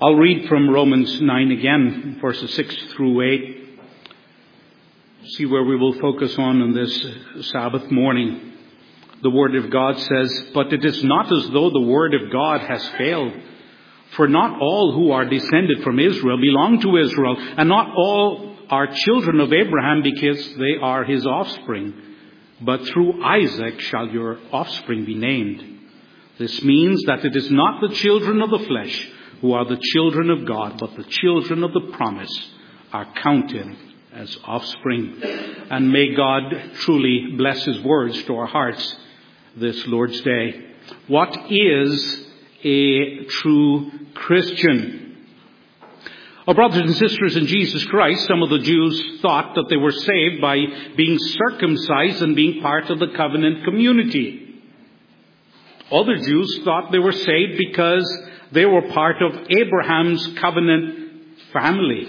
I'll read from Romans 9 again, verses 6 through 8. See where we will focus on this Sabbath morning. The Word of God says, "But it is not as though the Word of God has failed. For not all who are descended from Israel belong to Israel, and not all are children of Abraham because they are his offspring. But through Isaac shall your offspring be named. This means that it is not the children of the flesh who are the children of God, but the children of the promise are counted as offspring." And may God truly bless His words to our hearts this Lord's Day. What is a true Christian? Our brothers and sisters in Jesus Christ, some of the Jews thought that they were saved by being circumcised and being part of the covenant community. Other Jews thought they were saved because they were part of Abraham's covenant family.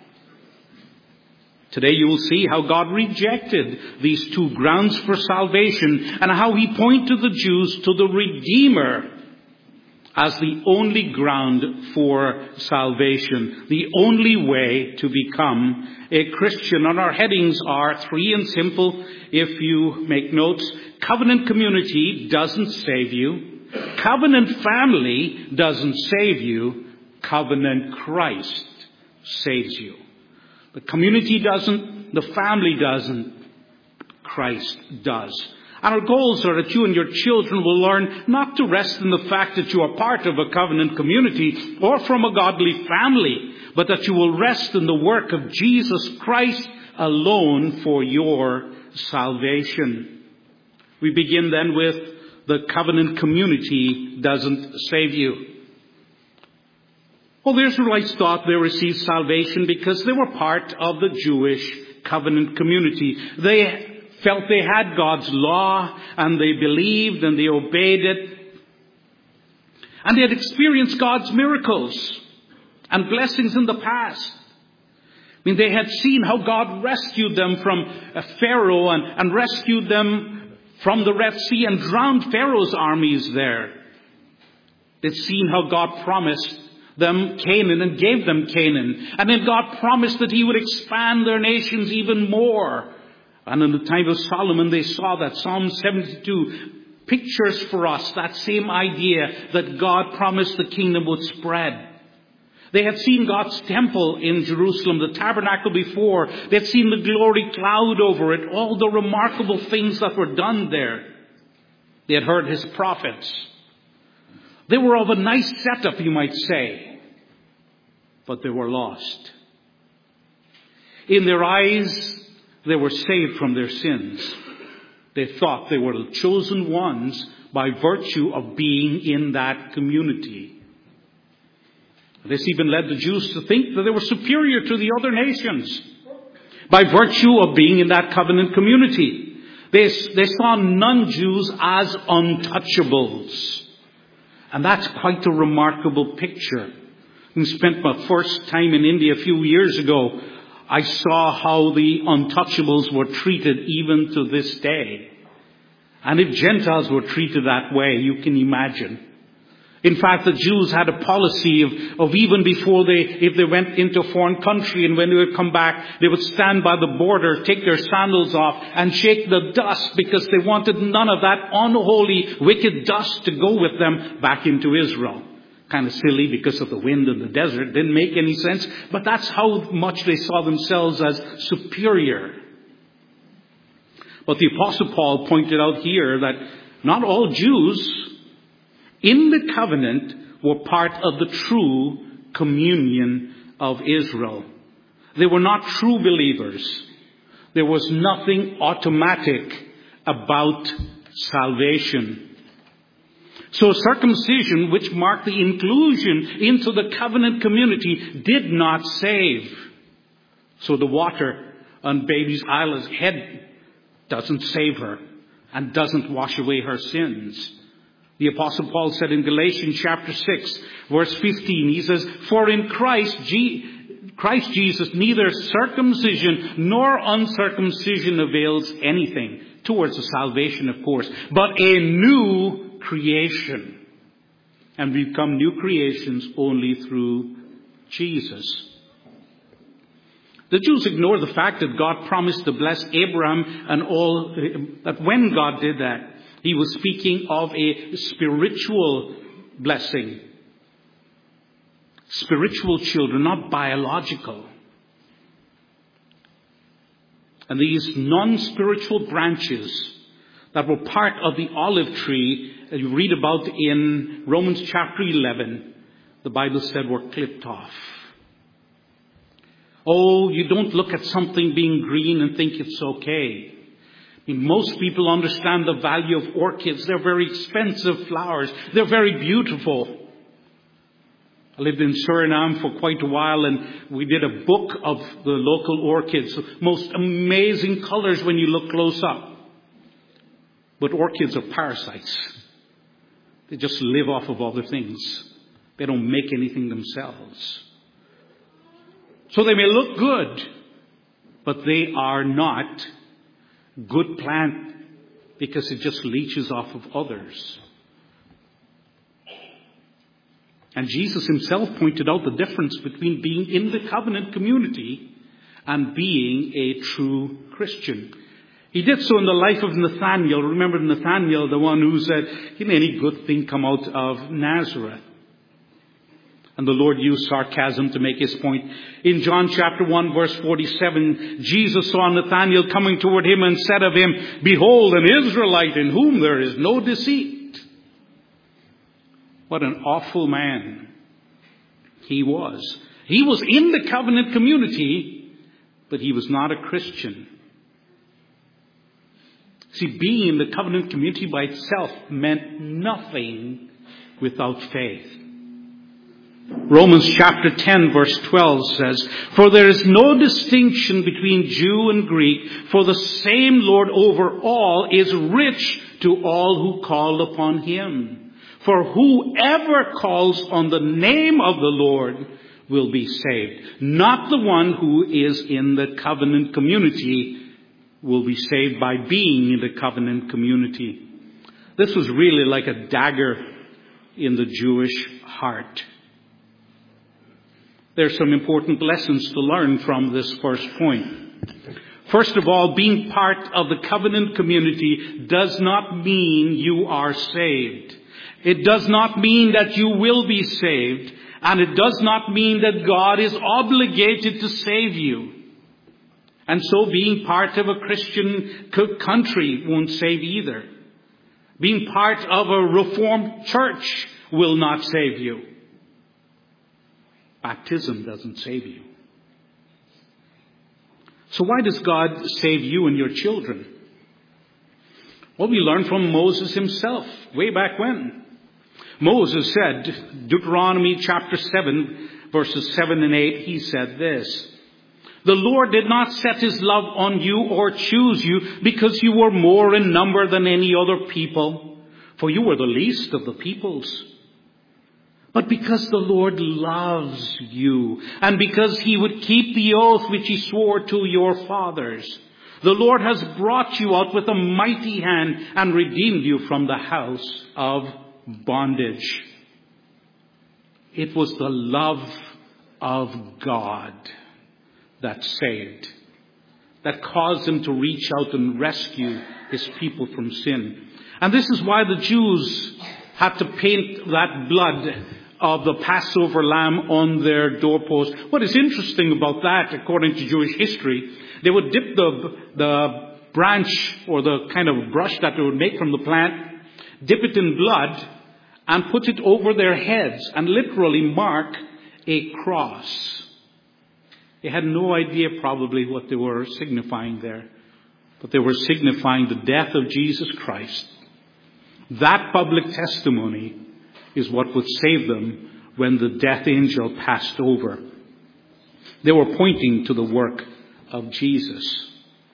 Today you will see how God rejected these two grounds for salvation and how He pointed the Jews to the Redeemer as the only ground for salvation, the only way to become a Christian. And our headings are three and simple. If you make notes, covenant community doesn't save you. Covenant family doesn't save you. Covenant Christ saves you. The community doesn't, the family doesn't, Christ does. And our goals are that you and your children will learn not to rest in the fact that you are part of a covenant community or from a godly family, but that you will rest in the work of Jesus Christ alone for your salvation. We begin then with the covenant community doesn't save you. Well, the Israelites thought they received salvation because they were part of the Jewish covenant community. They felt they had God's law and they believed and they obeyed it. And they had experienced God's miracles and blessings in the past. I mean, they had seen how God rescued them from Pharaoh and rescued them from the Red Sea and drowned Pharaoh's armies there. They'd seen how God promised them Canaan and gave them Canaan. And then God promised that He would expand their nations even more. And in the time of Solomon, they saw that. Psalm 72 pictures for us that same idea that God promised the kingdom would spread. They had seen God's temple in Jerusalem, the tabernacle before. They had seen the glory cloud over it, all the remarkable things that were done there. They had heard His prophets. They were of a nice setup, you might say, but they were lost. In their eyes, they were saved from their sins. They thought they were the chosen ones by virtue of being in that community. This even led the Jews to think that they were superior to the other nations by virtue of being in that covenant community. They saw non-Jews as untouchables. And that's quite a remarkable picture. I spent my first time in India a few years ago. I saw how the untouchables were treated even to this day. And if Gentiles were treated that way, you can imagine. In fact, the Jews had a policy of even before if they went into a foreign country and when they would come back, they would stand by the border, take their sandals off and shake the dust because they wanted none of that unholy, wicked dust to go with them back into Israel. Kind of silly because of the wind in the desert. Didn't make any sense. But that's how much they saw themselves as superior. But the Apostle Paul pointed out here that not all Jews in the covenant were part of the true communion of Israel. They were not true believers. There was nothing automatic about salvation. So circumcision, which marked the inclusion into the covenant community, did not save. So the water on baby's Isla's head doesn't save her and doesn't wash away her sins. The Apostle Paul said in Galatians chapter 6, verse 15, he says, "For in Christ Jesus, neither circumcision nor uncircumcision avails anything," towards the salvation, of course, "but a new creation." And we become new creations only through Jesus. The Jews ignore the fact that God promised to bless Abraham and all, that when God did that, he was speaking of a spiritual blessing. Spiritual children, not biological. And these non-spiritual branches that were part of the olive tree that you read about in Romans chapter 11, the Bible said were clipped off. Oh, you don't look at something being green and think it's okay. I mean, most people understand the value of orchids. They're very expensive flowers. They're very beautiful. I lived in Suriname for quite a while, and we did a book of the local orchids. Most amazing colors when you look close up. But orchids are parasites. They just live off of other things. They don't make anything themselves. So they may look good, but they are not good plant because it just leeches off of others. And Jesus himself pointed out the difference between being in the covenant community and being a true Christian. He did so in the life of Nathanael. Remember Nathanael, the one who said, "Can any good thing come out of Nazareth?" And the Lord used sarcasm to make his point. In John chapter 1 verse 47, Jesus saw Nathanael coming toward him and said of him, "Behold, an Israelite in whom there is no deceit." What an awful man he was. He was in the covenant community, but he was not a Christian. See, being in the covenant community by itself meant nothing without faith. Romans chapter 10 verse 12 says, "For there is no distinction between Jew and Greek, for the same Lord over all is rich to all who call upon him. For whoever calls on the name of the Lord will be saved." Not the one who is in the covenant community will be saved by being in the covenant community. This was really like a dagger in the Jewish heart. There's some important lessons to learn from this first point. First of all, being part of the covenant community does not mean you are saved. It does not mean that you will be saved. And it does not mean that God is obligated to save you. And so being part of a Christian country won't save either. Being part of a Reformed church will not save you. Baptism doesn't save you. So why does God save you and your children? Well, we learn from Moses himself, way back when. Moses said, Deuteronomy chapter 7, verses 7 and 8, he said this, "The Lord did not set his love on you or choose you because you were more in number than any other people, for you were the least of the peoples. But because the Lord loves you, and because he would keep the oath which he swore to your fathers, the Lord has brought you out with a mighty hand and redeemed you from the house of bondage." It was the love of God that saved, that caused him to reach out and rescue his people from sin. And this is why the Jews had to paint that blood of the Passover lamb on their doorpost. What is interesting about that, according to Jewish history, they would dip the branch or the kind of brush that they would make from the plant, dip it in blood, and put it over their heads and literally mark a cross. They had no idea probably what they were signifying there, but they were signifying the death of Jesus Christ. That public testimony is what would save them when the death angel passed over. They were pointing to the work of Jesus.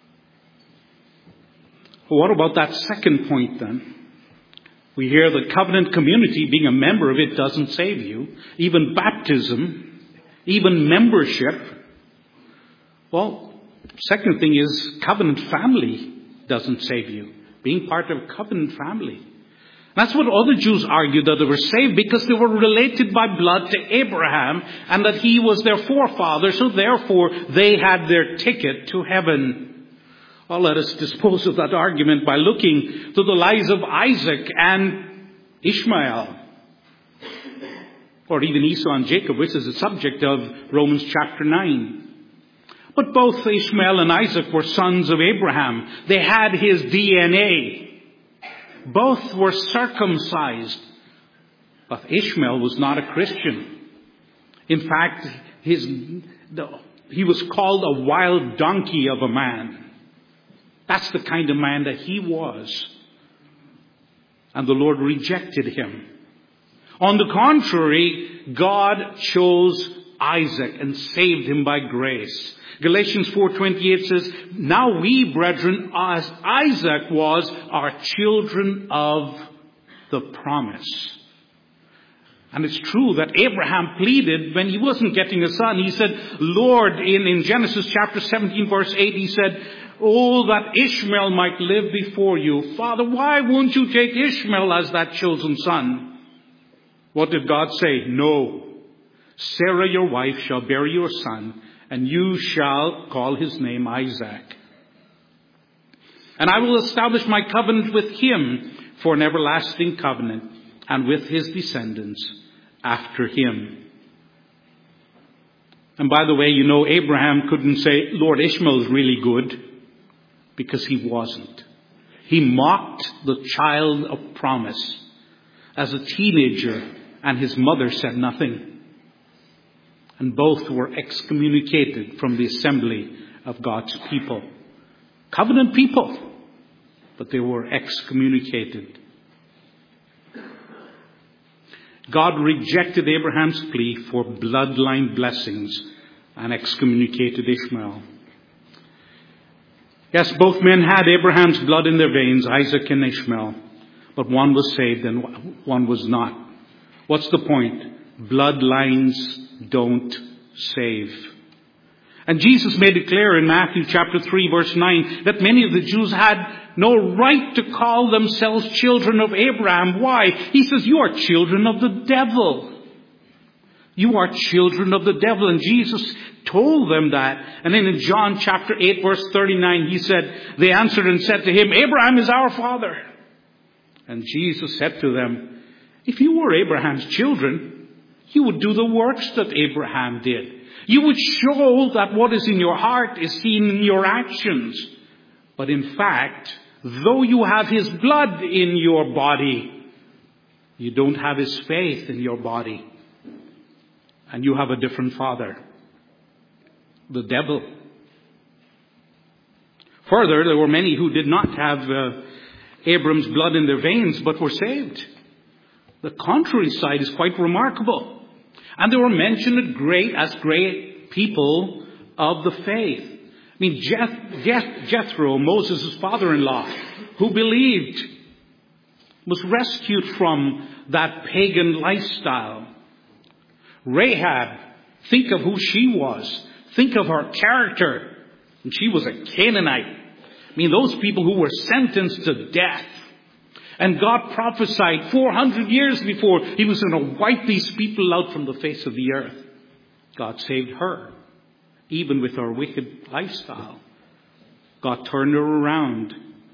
Well, what about that second point then? We hear the covenant community, being a member of it, doesn't save you. Even baptism, even membership. Well, second thing is covenant family doesn't save you. Being part of a covenant family. That's what other Jews argued, that they were saved because they were related by blood to Abraham and that he was their forefather, so therefore they had their ticket to heaven. Well, let us dispose of that argument by looking to the lives of Isaac and Ishmael, or even Esau and Jacob, which is the subject of Romans chapter 9. But both Ishmael and Isaac were sons of Abraham. They had his DNA. Both were circumcised. But Ishmael was not a Christian. In fact, he was called a wild donkey of a man. That's the kind of man that he was. And the Lord rejected him. On the contrary, God chose Isaac and saved him by grace. Galatians 4:28 says, "Now we, brethren, as Isaac was, are children of the promise." And it's true that Abraham pleaded when he wasn't getting a son. He said, Lord, in Genesis chapter 17 verse 8, he said, "Oh, that Ishmael might live before you. Father, why won't you take Ishmael as that chosen son?" What did God say? "No. Sarah, your wife, shall bear you a son, and you shall call his name Isaac. And I will establish my covenant with him for an everlasting covenant, and with his descendants after him." And by the way, you know, Abraham couldn't say, "Lord, Ishmael's really good," because he wasn't. He mocked the child of promise as a teenager, and his mother said nothing. And both were excommunicated from the assembly of God's people. Covenant people, but they were excommunicated. God rejected Abraham's plea for bloodline blessings and excommunicated Ishmael. Yes, both men had Abraham's blood in their veins, Isaac and Ishmael, but one was saved and one was not. What's the point? Bloodlines don't save. And Jesus made it clear in Matthew chapter 3 verse 9 that many of the Jews had no right to call themselves children of Abraham. Why? He says, "You are children of the devil. You are children of the devil." And Jesus told them that. And then in John chapter 8 verse 39, he said, they answered and said to him, "Abraham is our father." And Jesus said to them, "If you were Abraham's children, you would do the works that Abraham did. You would show that what is in your heart is seen in your actions. But in fact, though you have his blood in your body, you don't have his faith in your body. And you have a different father, the devil." Further, there were many who did not have Abram's blood in their veins, but were saved. The contrary side is quite remarkable. And they were mentioned as great people of the faith. I mean, Jethro, Moses' father-in-law, who believed, was rescued from that pagan lifestyle. Rahab, think of who she was. Think of her character. And she was a Canaanite. I mean, those people who were sentenced to death. And God prophesied 400 years before he was going to wipe these people out from the face of the earth. God saved her, even with her wicked lifestyle. God turned her around.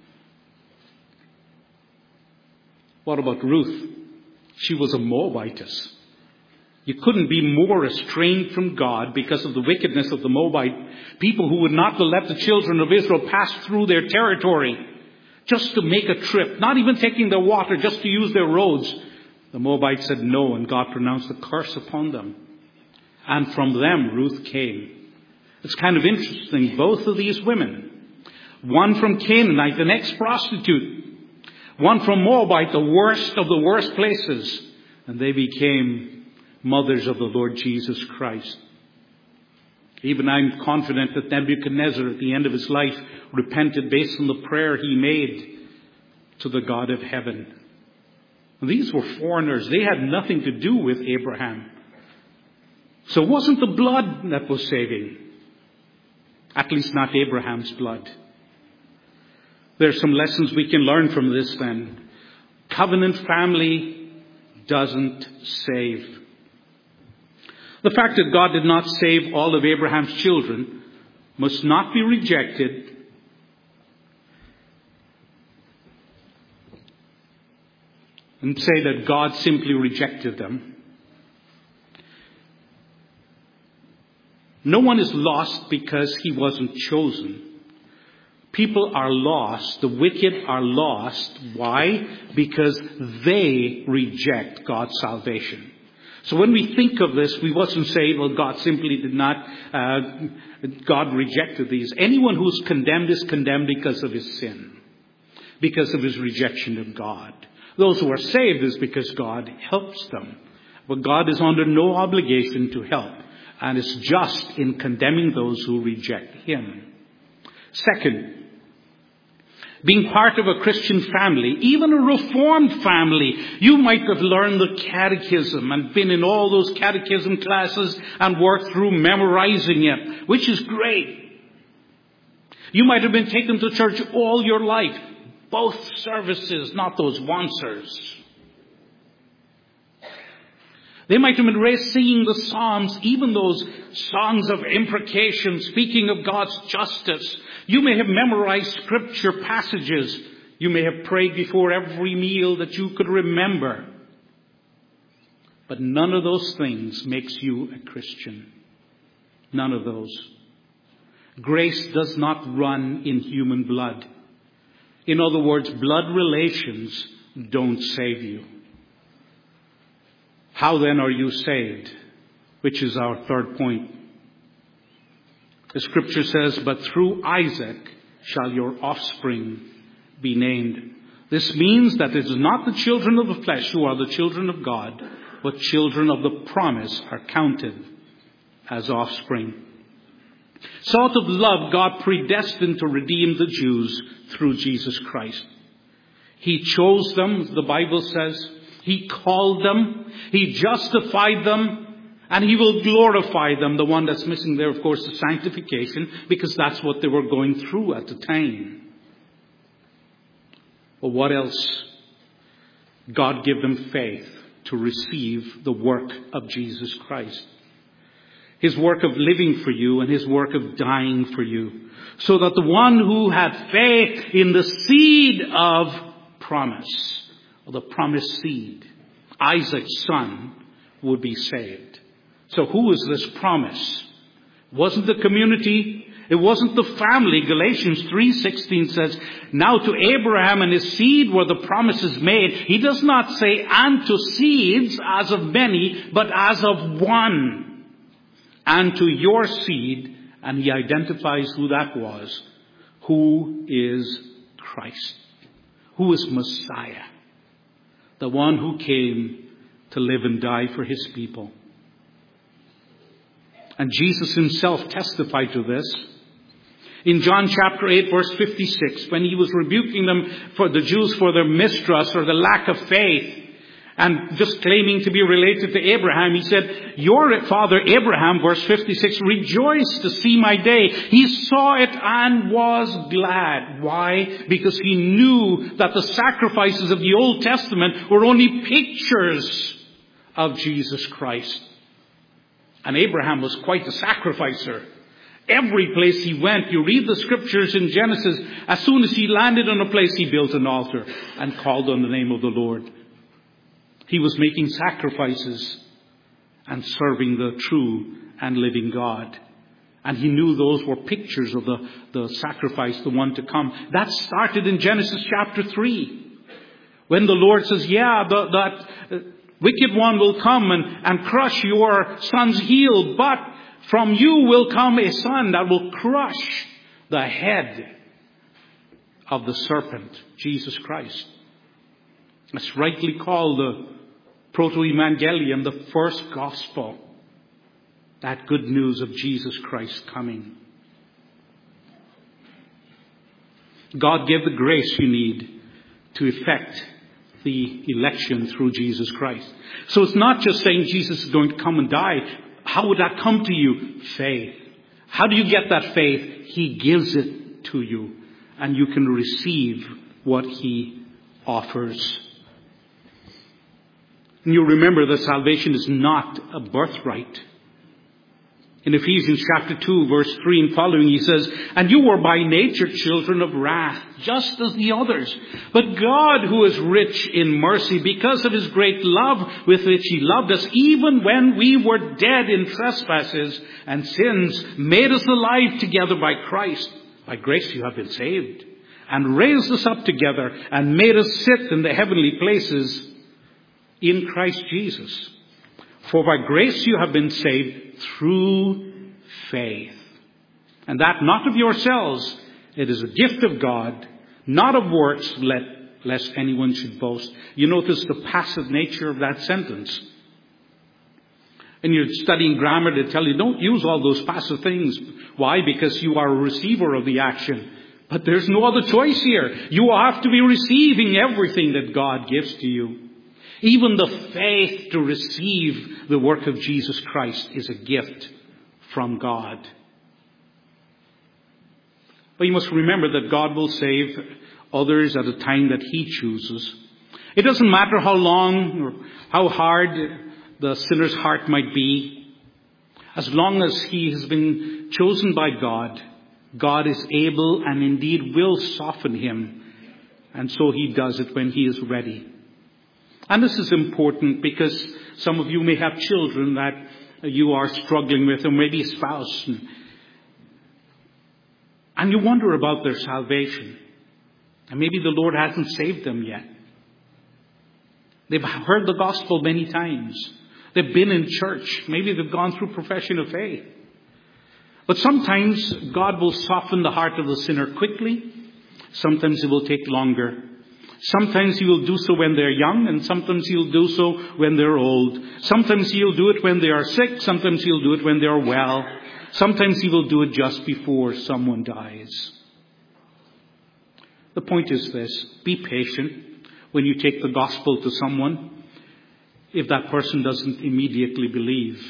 What about Ruth? She was a Moabitess. You couldn't be more estranged from God because of the wickedness of the Moabite people who would not let the children of Israel pass through their territory. Just to make a trip, not even taking their water, just to use their roads. The Moabites said no, and God pronounced a curse upon them. And from them, Ruth came. It's kind of interesting, both of these women, one from Canaanite, an ex-prostitute, one from Moabite, the worst of the worst places, and they became mothers of the Lord Jesus Christ. Even I'm confident that Nebuchadnezzar, at the end of his life, repented based on the prayer he made to the God of heaven. These were foreigners. They had nothing to do with Abraham. So it wasn't the blood that was saving. At least not Abraham's blood. There's some lessons we can learn from this then. Covenant family doesn't save. The fact that God did not save all of Abraham's children must not be rejected and say that God simply rejected them. No one is lost because he wasn't chosen. People are lost. The wicked are lost. Why? Because they reject God's salvation. So when we think of this, we mustn't say, well, God simply did not, God rejected these. Anyone who's condemned is condemned because of his sin, because of his rejection of God. Those who are saved is because God helps them. But God is under no obligation to help, and is just in condemning those who reject him. Second, being part of a Christian family, even a Reformed family, you might have learned the catechism and been in all those catechism classes and worked through memorizing it, which is great. You might have been taken to church all your life. Both services, not those oncers. They might have been raised singing the Psalms, even those songs of imprecation, speaking of God's justice. You may have memorized scripture passages. You may have prayed before every meal that you could remember. But none of those things makes you a Christian. None of those. Grace does not run in human blood. In other words, blood relations don't save you. How then are you saved? Which is our third point. The scripture says, but through Isaac shall your offspring be named. This means that it is not the children of the flesh who are the children of God, but children of the promise are counted as offspring. So out of love, God predestined to redeem the Jews through Jesus Christ. He chose them, the Bible says. He called them. He justified them. And he will glorify them. The one that's missing there, of course, is sanctification, because that's what they were going through at the time. But what else? God gave them faith to receive the work of Jesus Christ. His work of living for you and his work of dying for you. So that the one who had faith in the seed of promise, or the promised seed, Isaac's son, would be saved. So who is this promise? It wasn't the community. It wasn't the family. Galatians 3:16 says, now to Abraham and his seed were the promises made. He does not say, and to seeds as of many, but as of one. And to your seed, and he identifies who that was, who is Christ, who is Messiah, the one who came to live and die for his people. And Jesus himself testified to this. In John chapter 8 verse 56, when he was rebuking them for the Jews for their mistrust or the lack of faith, and just claiming to be related to Abraham, he said, your father Abraham, verse 56, rejoiced to see my day. He saw it and was glad. Why? Because he knew that the sacrifices of the Old Testament were only pictures of Jesus Christ. And Abraham was quite a sacrificer. Every place he went, you read the scriptures in Genesis, as soon as he landed on a place, he built an altar and called on the name of the Lord. He was making sacrifices and serving the true and living God. And he knew those were pictures of the sacrifice, the one to come. That started in Genesis chapter 3. When the Lord says, that wicked one will come and crush your son's heel, but from you will come a son that will crush the head of the serpent, Jesus Christ. It's rightly called the Proto-Evangelium, the first gospel. That good news of Jesus Christ coming. God gave the grace you need to effect the election through Jesus Christ. So it's not just saying Jesus is going to come and die. How would that come to you? Faith. How do you get that faith? He gives it to you, and you can receive what he offers And you remember that salvation is not a birthright. In Ephesians chapter 2, verse 3 and following, he says, "And you were by nature children of wrath, just as the others. But God, who is rich in mercy, because of his great love with which he loved us, even when we were dead in trespasses and sins, made us alive together by Christ. By grace you have been saved, and raised us up together, and made us sit in the heavenly places in Christ Jesus. For by grace you have been saved through faith. And that not of yourselves, it is a gift of God, not of works, lest anyone should boast." You notice the passive nature of that sentence. And you're studying grammar, they tell you don't use all those passive things. Why? Because you are a receiver of the action. But there's no other choice here. You have to be receiving everything that God gives to you. Even the faith to receive the work of Jesus Christ is a gift from God. But you must remember that God will save others at a time that he chooses. It doesn't matter how long or how hard the sinner's heart might be. As long as he has been chosen by God, God is able and indeed will soften him. And so he does it when he is ready. And this is important because some of you may have children that you are struggling with, or maybe a spouse. And you wonder about their salvation. And maybe the Lord hasn't saved them yet. They've heard the gospel many times. They've been in church. Maybe they've gone through profession of faith. But sometimes God will soften the heart of the sinner quickly. Sometimes it will take longer. Sometimes he will do so when they're young, and sometimes he'll do so when they're old. Sometimes he'll do it when they are sick. Sometimes he'll do it when they're well. Sometimes he will do it just before someone dies. The point is this: be patient when you take the gospel to someone if that person doesn't immediately believe.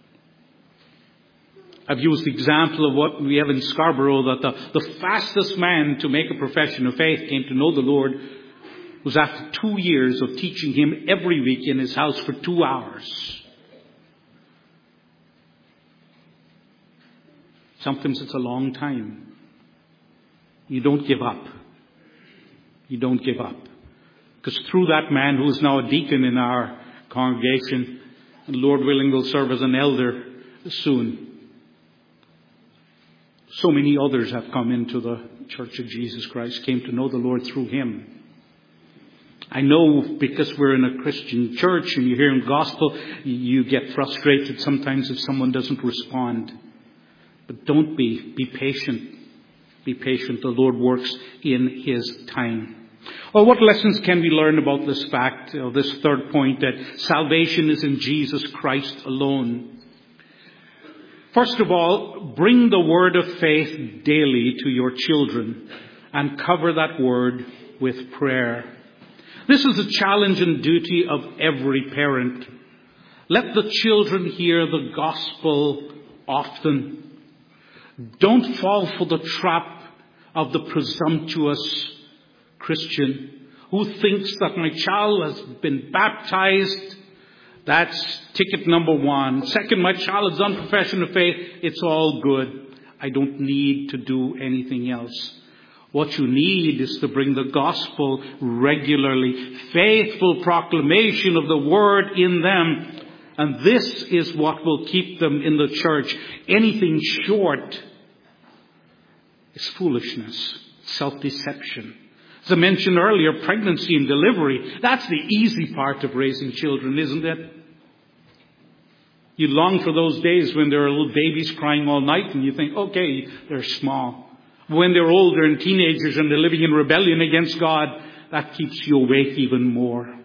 I've used the example of what we have in Scarborough, that the fastest man to make a profession of faith came to know the Lord was after 2 years of teaching him every week in his house for 2 hours. Sometimes it's a long time. You don't give up. You don't give up. Because through that man who is now a deacon in our congregation, and Lord willing will serve as an elder soon, so many others have come into the Church of Jesus Christ, came to know the Lord through him. I know because we're in a Christian church and you hear the gospel, you get frustrated sometimes if someone doesn't respond. But don't be. Be patient. Be patient. The Lord works in his time. Well, what lessons can we learn about this fact, or this third point, that salvation is in Jesus Christ alone? First of all, bring the word of faith daily to your children and cover that word with prayer. This is a challenge and duty of every parent. Let the children hear the gospel often. Don't fall for the trap of the presumptuous Christian who thinks that my child has been baptized. That's ticket number one. Second, my child has done profession of faith. It's all good. I don't need to do anything else. What you need is to bring the gospel regularly. Faithful proclamation of the word in them. And this is what will keep them in the church. Anything short is foolishness, self-deception. As I mentioned earlier, pregnancy and delivery, that's the easy part of raising children, isn't it? You long for those days when there are little babies crying all night and you think, okay, they're small. When they're older and teenagers and they're living in rebellion against God, that keeps you awake even more.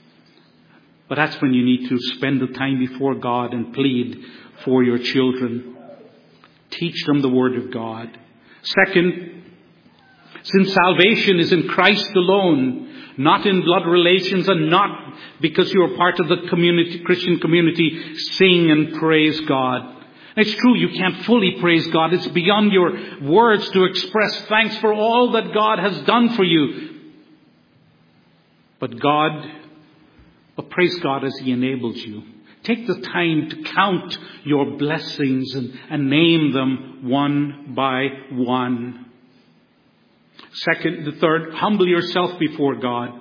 But that's when you need to spend the time before God and plead for your children. Teach them the Word of God. Second, since salvation is in Christ alone, not in blood relations and not because you're part of the community, Christian community, sing and praise God. It's true, you can't fully praise God. It's beyond your words to express thanks for all that God has done for you. But God But praise God as He enables you. Take the time to count your blessings and name them one by one. The third, humble yourself before God.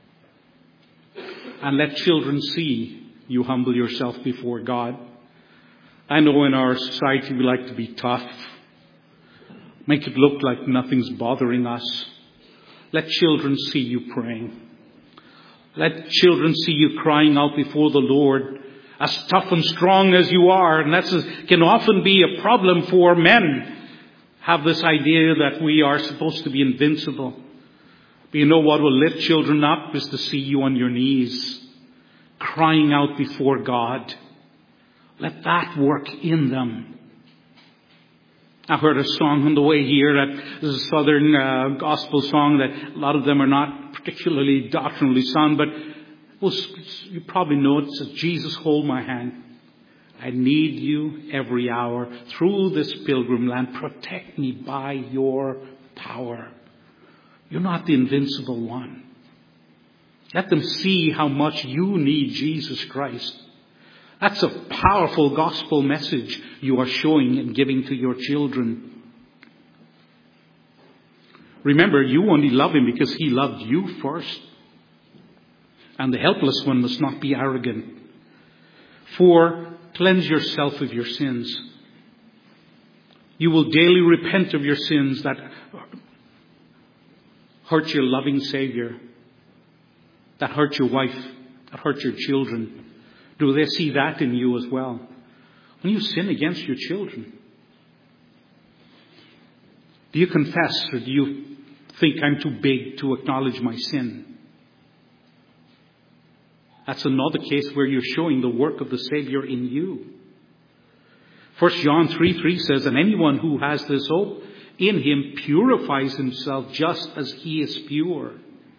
And let children see you humble yourself before God. I know in our society we like to be tough. Make it look like nothing's bothering us. Let children see you praying. Let children see you crying out before the Lord, as tough and strong as you are. And that can often be a problem for men. Have this idea that we are supposed to be invincible. But you know what will lift children up is to see you on your knees, crying out before God. Let that work in them. I heard a song on the way here that is a southern gospel song that a lot of them are not particularly doctrinally sound, but you probably know it says, Jesus, hold my hand. I need you every hour. Through this pilgrim land, protect me by your power. You're not the invincible one. Let them see how much you need Jesus Christ. That's a powerful gospel message you are showing and giving to your children. Remember, you only love Him because He loved you first. And the helpless one must not be arrogant. 4, cleanse yourself of your sins. You will daily repent of your sins that hurt your loving Savior, that hurt your wife, that hurt your children. Do they see that in you as well? When you sin against your children, do you confess, or do you think I'm too big to acknowledge my sin? That's another case where you're showing the work of the Savior in you. 1 John 3:3 says, and anyone who has this hope in Him purifies himself just as He is pure.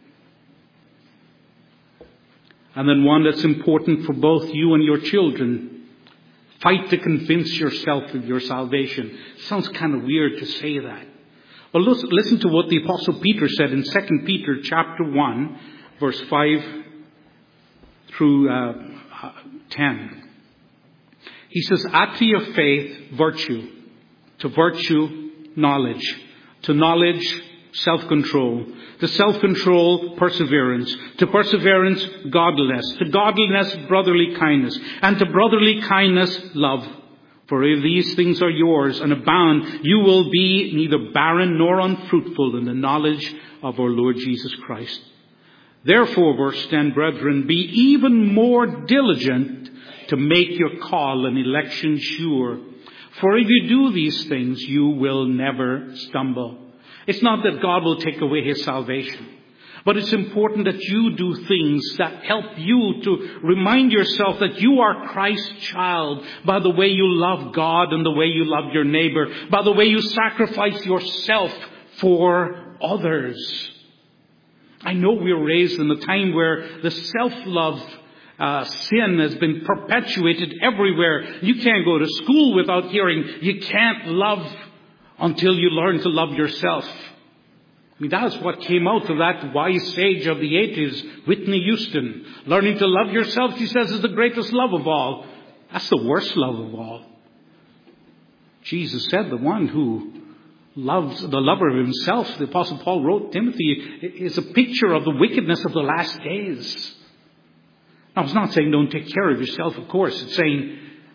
And then one that's important for both you and your children. Fight to convince yourself of your salvation. Sounds kind of weird to say that. But listen to what the Apostle Peter said in 2 Peter chapter 1, verse 5 through 10. He says, add to your faith virtue, to virtue knowledge, to knowledge self-control, to self-control perseverance, to perseverance godliness, to godliness brotherly kindness, and to brotherly kindness love. For if these things are yours and abound, you will be neither barren nor unfruitful in the knowledge of our Lord Jesus Christ. Therefore, verse 10, brethren, be even more diligent to make your call and election sure. For if you do these things, you will never stumble. It's not that God will take away His salvation, but it's important that you do things that help you to remind yourself that you are Christ's child by the way you love God and the way you love your neighbor, by the way you sacrifice yourself for others. I know we were raised in a time where the self-love sin has been perpetuated everywhere. You can't go to school without hearing, you can't love until you learn to love yourself. I mean, that's what came out of that wise sage of the 80s, Whitney Houston. Learning to love yourself, she says, is the greatest love of all. That's the worst love of all. Jesus said the one who loves the lover of himself, the Apostle Paul wrote Timothy, is a picture of the wickedness of the last days. Now, it's not saying don't take care of yourself, of course. It's saying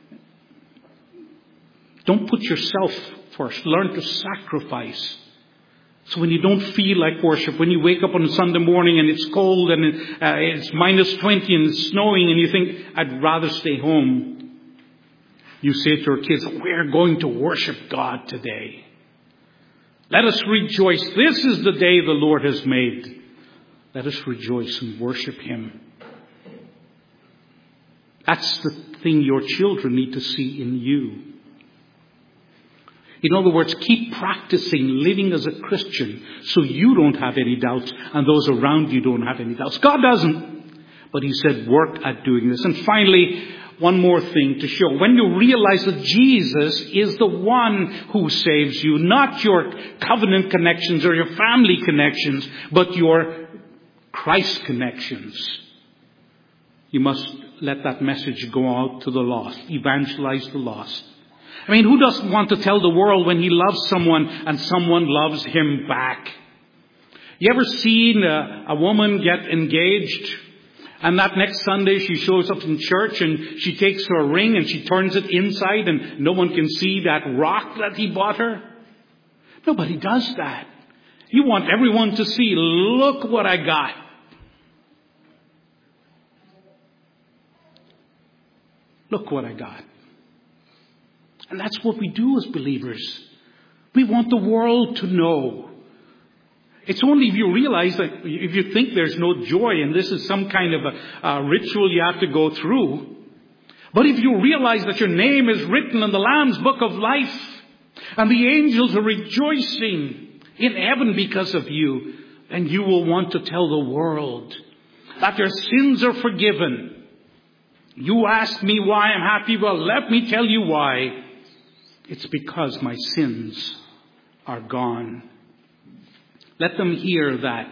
don't put yourself first. Learn to sacrifice. So when you don't feel like worship, when you wake up on a Sunday morning and it's cold and it's minus 20 and it's snowing and you think, I'd rather stay home. You say to your kids, we're going to worship God today. Let us rejoice. This is the day the Lord has made. Let us rejoice and worship Him. That's the thing your children need to see in you. In other words, keep practicing living as a Christian so you don't have any doubts and those around you don't have any doubts. God doesn't. But He said, work at doing this. And finally, one more thing to show. When you realize that Jesus is the one who saves you, not your covenant connections or your family connections, but your Christ connections. You must let that message go out to the lost. Evangelize the lost. I mean, who doesn't want to tell the world when he loves someone and someone loves him back? You ever seen a woman get engaged and that next Sunday she shows up in church and she takes her ring and she turns it inside and no one can see that rock that he bought her? Nobody does that. You want everyone to see, look what I got. Look what I got. And that's what we do as believers. We want the world to know. It's only if you realize that, if you think there's no joy and this is some kind of a ritual you have to go through. But if you realize that your name is written in the Lamb's Book of Life and the angels are rejoicing in heaven because of you, then you will want to tell the world that your sins are forgiven. You ask me why I'm happy. Well, let me tell you why. It's because my sins are gone. Let them hear that.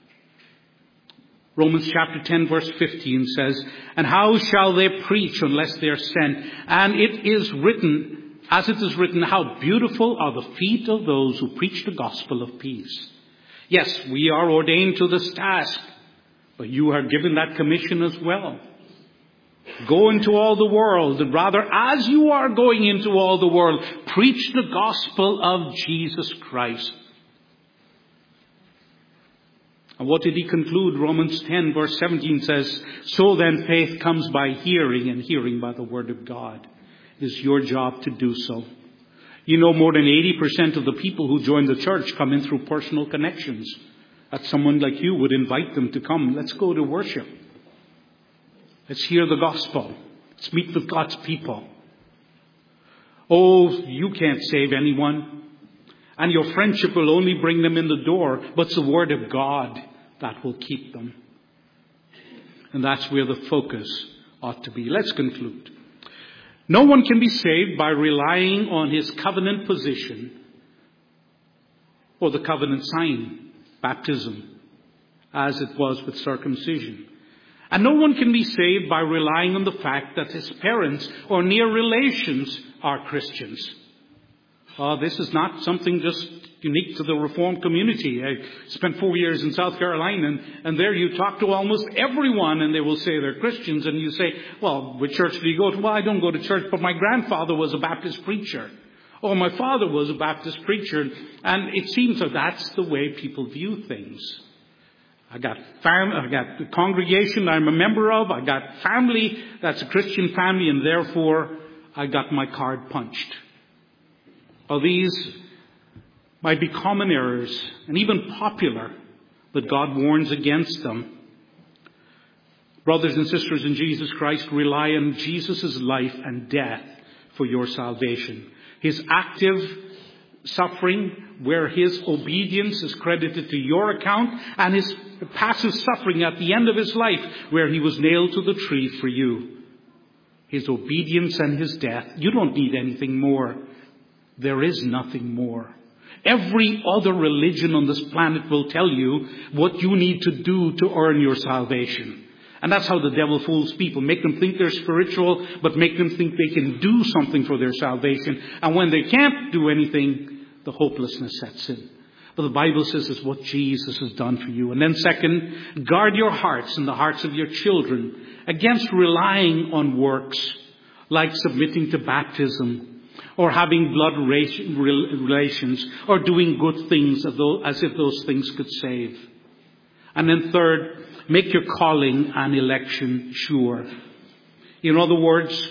Romans chapter 10 verse 15 says, and how shall they preach unless they are sent? And it is written, as it is written, how beautiful are the feet of those who preach the gospel of peace. Yes, we are ordained to this task, but you are given that commission as well. Go into all the world, and rather, as you are going into all the world, preach the gospel of Jesus Christ. And what did he conclude? Romans 10 verse 17 says, so then faith comes by hearing, and hearing by the word of God. It is your job to do so. You know, more than 80% of the people who join the church come in through personal connections. That someone like you would invite them to come. Let's go to worship. Let's hear the gospel. Let's meet with God's people. Oh, you can't save anyone. And your friendship will only bring them in the door. But it's the word of God that will keep them. And that's where the focus ought to be. Let's conclude. No one can be saved by relying on his covenant position or the covenant sign, baptism, as it was with circumcision. And no one can be saved by relying on the fact that his parents or near relations are Christians. This is not something just unique to the Reformed community. I spent 4 years in South Carolina, and there you talk to almost everyone, and they will say they're Christians. And you say, well, which church do you go to? Well, I don't go to church, but my grandfather was a Baptist preacher. Or my father was a Baptist preacher. And it seems that that's the way people view things. I got the congregation I'm a member of. I got family that's a Christian family, and therefore I got my card punched. Well, these might be common errors and even popular, but God warns against them. Brothers and sisters in Jesus Christ, rely on Jesus' life and death for your salvation. His active suffering, where his obedience is credited to your account, and his passive suffering at the end of his life, where he was nailed to the tree for you. His obedience and his death. You don't need anything more. There is nothing more. Every other religion on this planet will tell you what you need to do to earn your salvation. And that's how the devil fools people. Make them think they're spiritual, but make them think they can do something for their salvation. And when they can't do anything, the hopelessness sets in. But the Bible says it's what Jesus has done for you. And then second, guard your hearts and the hearts of your children against relying on works like submitting to baptism, or having blood relations, or doing good things as if those things could save. And then third, make your calling and election sure. In other words,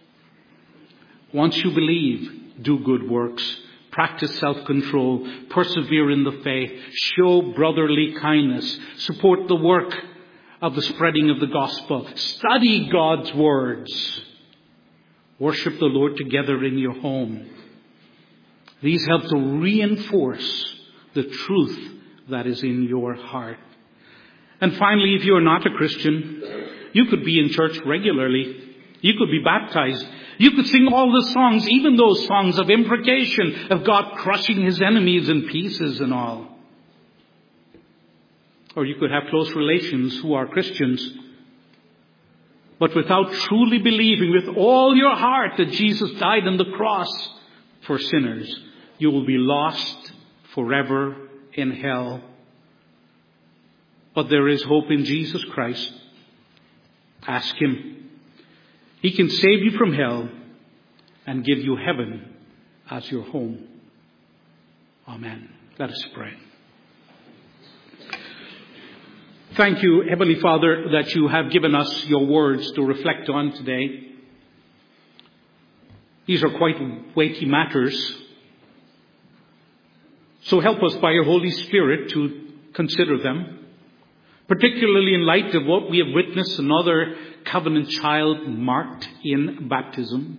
once you believe, do good works, practice self-control, persevere in the faith, show brotherly kindness, support the work of the spreading of the gospel, study God's words. Worship the Lord together in your home. These help to reinforce the truth that is in your heart. And finally, if you are not a Christian, you could be in church regularly. You could be baptized. You could sing all the songs, even those songs of imprecation, of God crushing his enemies in pieces and all. Or you could have close relations who are Christians. But without truly believing with all your heart that Jesus died on the cross for sinners, you will be lost forever in hell. But there is hope in Jesus Christ. Ask Him. He can save you from hell and give you heaven as your home. Amen. Let us pray. Thank you, Heavenly Father, that you have given us your words to reflect on today. These are quite weighty matters. So help us by your Holy Spirit to consider them, particularly in light of what we have witnessed another covenant child marked in baptism.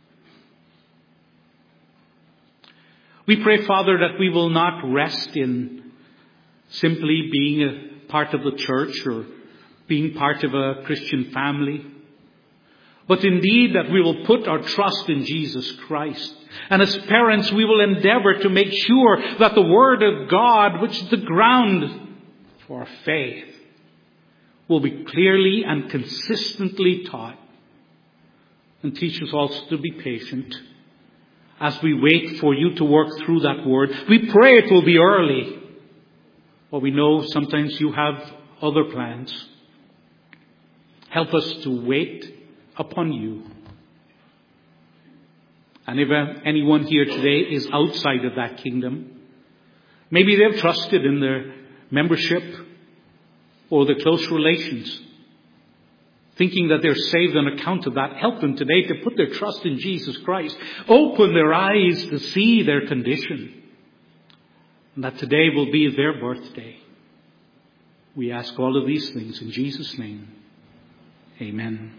We pray, Father, that we will not rest in simply being a part of the church or being part of a Christian family, but indeed that we will put our trust in Jesus Christ. And as parents, we will endeavor to make sure that the Word of God, which is the ground for our faith, will be clearly and consistently taught. And teach us also to be patient as we wait for you to work through that Word. We pray it will be early. But we know sometimes you have other plans. Help us to wait upon you. And if anyone here today is outside of that kingdom, maybe they've trusted in their membership or their close relations, thinking that they're saved on account of that. Help them today to put their trust in Jesus Christ. Open their eyes to see their condition. And that today will be their birthday. We ask all of these things in Jesus' name. Amen.